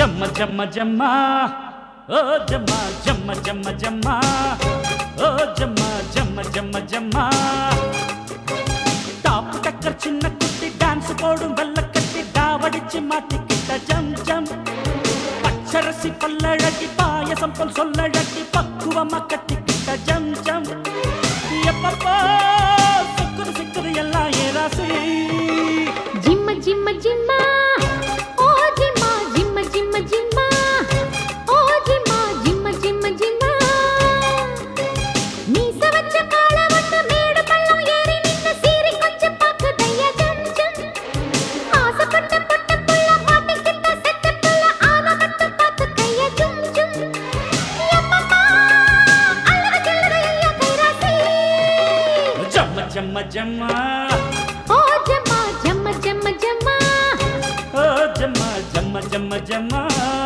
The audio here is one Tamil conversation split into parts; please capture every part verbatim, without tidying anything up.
ஜம்ம ஜம்ம ஜம்மா ஓ ஜம்மா ஜம்ம ஜம்ம ஜம்மா ஓ ஜம்மா ஜம்ம ஜம்ம ஜம்மா டாப் டக்கர் சின்ன குட்டி டான்ஸ் போடும் வெள்ள கட்டி டாவடிச்சு மாட்டிக்கிட்ட ஜம் ஜம் பச்சரசி பல்லழகி பாயசம் போல் சொல்லழகி பக்குவமா கட்டிக்கிட்ட ஜம் ஜம் எப்பப்போ சிக்குது சிக்குது எல்லாம் ஏராசி ஜிம்ம ஜிம்ம ஜிம்மா ஓ ஜிம்மா ஜிம்ம ஜிம்ம ஜிம்மா ஓ ஜிம்மா ஜிம்ம ஜிம்ம ஜிம்மா நீ சவச்ச கால வந்து மேடு பள்ளம் ஏறி நின்னு சீரி கொஞ்சம் பாக்குதையா ஜம் ஜம் ஆசைப்பட்ட பட்ட புள்ள மாட்டிக்கிட்ட செத்த புள்ள ஆன மட்டும் பார்த்து கைய ஜும் ஜும் எப்பப்பா அல்லவ செல்லற எல்லா கைராசி ஜம்ம ஜம்ம ஜம்மா ஓ ஜம்மா ஜம்ம ஜம்ம ஜம்மா ஓ ஜம்மா ஜம்ம ஜம்ம ஜம்மா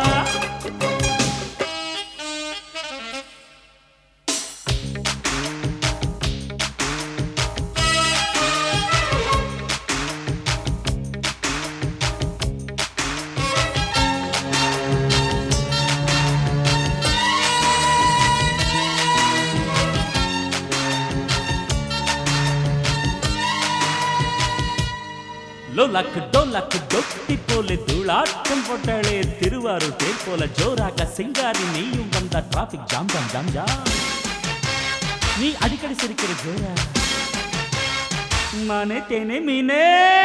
லோலாக்கு டோலாக்கு டொட்டி போல தூளாட்டம் போட்டாளே திருவாரூர் தேர் போல ஜோராக சிங்காரி நீயும் வந்த traffic jam jam jam jam நீ அடிக்கடி சிரிக்கிற ஜோரா மானே தேனே மீனே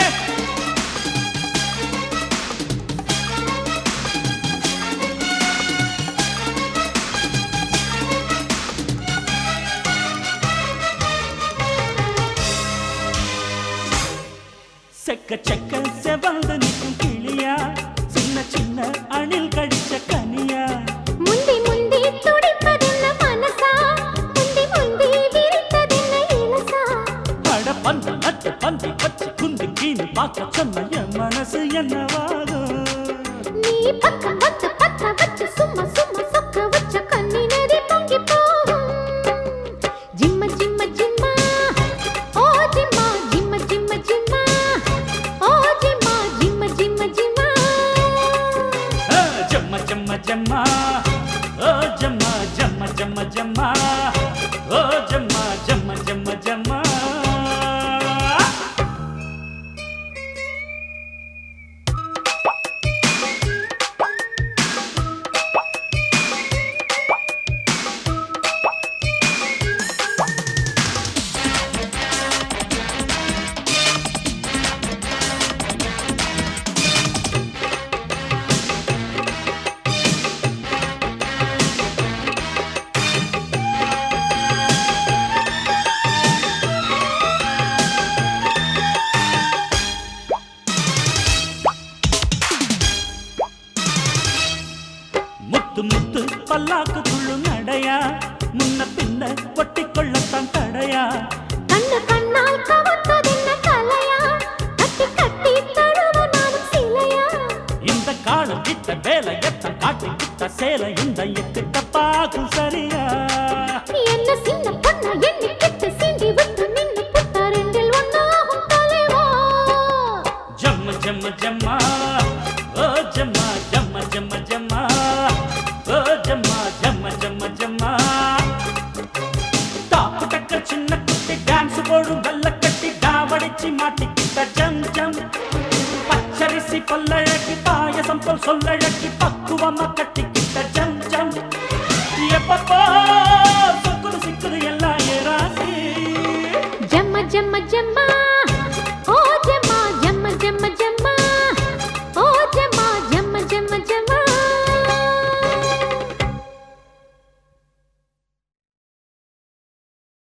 செக்க செக்க செவந்து நிற்கும் கிளியா சின்ன சின்ன அணில் கடிச்ச கனியா முந்தி முந்தி துடிப்பதென்ன மனசா முந்தி முந்தி விரித்ததென்ன இலசா பட பந்து நட்டு பந்தி வச்சு குந்தி கீனு பார்க்க சொன்ன என் மனசு என்னவாகும் நீ பக்கம் வந்து பத்த வச்சு சும்மா சும்மா சொக்க வச்ச கண்ணி நதி பொங்கி போகும் ஜிம்ம ஜிம்ம ஜிம்மா ஓ ஜிம்மா ஜிம்ம ஜிம்ம ஜிம்மா ஓ ஜிம்மா ஜிம்ம ஜிம்ம ஜிம்மா ஜம்ம ஜம்ம ஜம்மா ஓ ஜம்மா ஜம்ம ஜம்ம ஜம்மா ஓ ஜம்மா ஜம்ம ஜம்ம ஜம்மா முத்து முத்து பல்லாக்கு துள்ளு நடையா முன்ன பின்ன ஒட்டி கொள்ளத்தான் தடையா கண்ணு கண்ணால் கவத்ததென்ன கலையா கட்டி கட்டி தழுவ நானும் சிலையா இந்த காலம் கிட்ட வேலை எத்தன் காட்டி கிட்ட சேலை இந்த எக்கிட்ட பாக்கும் சரியா என்ன சின்ன பொண்ணா எண்ணி கிட்ட சீண்டி விட்டு நின்னு புட்டா ரெண்டில் ஒன்னாகும் தலைவா ஜம்ம ஜம்ம ஜம்மா ஓ ஜம்மா ஜம்ம ஜம்ம ஜம்மா ஓ ஜம்மா ஜம்ம ஜம்ம ஜம்மா டாப்பு டக்கர் சின்ன குட்டி டான்ஸ் போடும் வெள்ள கட்டி டாவடிச்சு மாட்டிக்கிட்ட ஜம் ஜம் பச்சரிசி பல்லழகி பாயசம் போல் சொல்லழகி பக்குவமா கட்டி